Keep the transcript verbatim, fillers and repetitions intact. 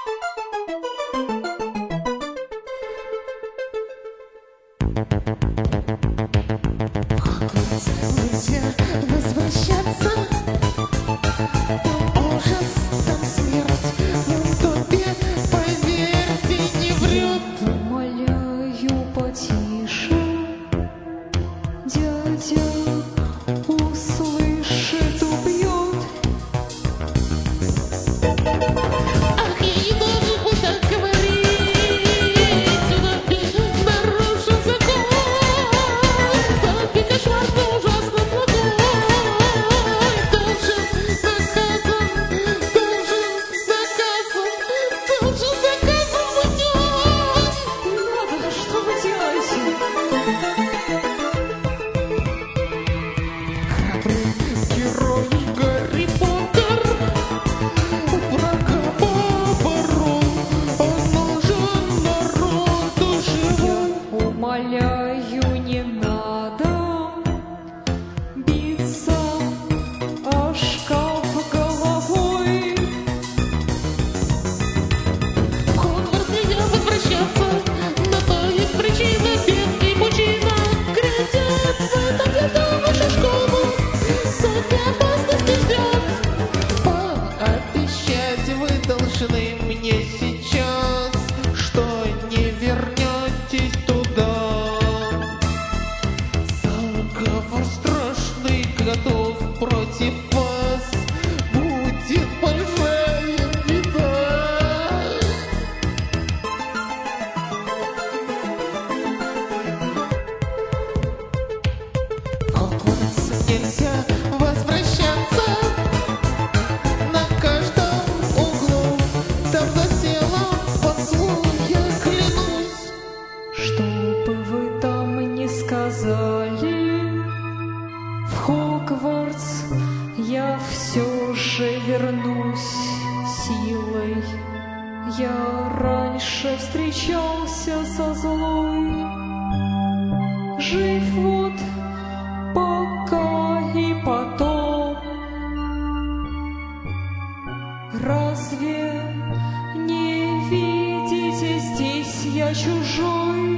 Нельзя возвращаться. Ужас, там смерть, но тебе, поверьте, не врет. Умоляю, потише, дядя услышит, убьет. Ах, я не должен был так говорить. Нарушен закон. Папе кошмар, но ужасно плохой. Должен наказан, должен наказан, должен наказан быть он. Не надо, что вы делаете? Храбрый герой Гарри Поттер врага поборол, он нужен народу живой. Умоляю, не надо биться о шкаф головой. В Хогвартс нельзя возвращаться, на то есть причина, бег и пучина. Грядет в этом лету вашу школу, сотни опасностей ждет. Пообещать вы должны мне сейчас, что не вернетесь туда. Заговор страшный готов против вас, будет большая беда. В Хогвартс нельзя возвращаться, на каждом углу там засело послу, я клянусь. Что бы вы там ни сказали, в Хогвартс я все же вернусь силой. Я раньше встречался со злой, жив вот пока и потом. Разве не видите, здесь я чужой?